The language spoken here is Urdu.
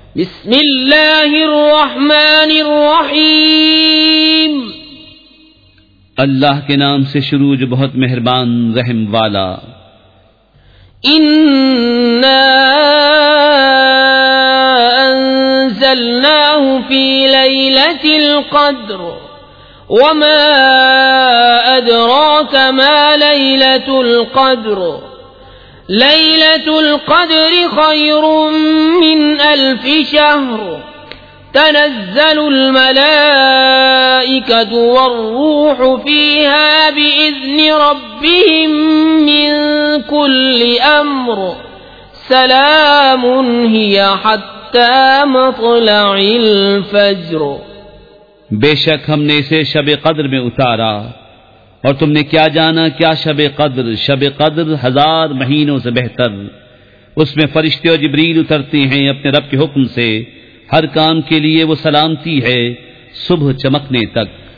بسم اللہ الرحمن الرحیم، اللہ کے نام سے شروع جو بہت مہربان رحم والا۔ انا انزلناه في ليلة القدر وما ادراك ما ليلة القدر ليلة القدر خير من 1000 شهر تنزل الملائكة والروح فيها بإذن ربهم من كل أمر سلام هي حتى مطلع الفجر۔ بے شک ہم نے اسے شب قدر میں اتارا، اور تم نے کیا جانا کیا شب قدر؟ شب قدر 1000 مہینوں سے بہتر۔ اس میں فرشتے اور جبریل اترتے ہیں اپنے رب کے حکم سے، ہر کام کے لیے وہ سلامتی ہے صبح چمکنے تک۔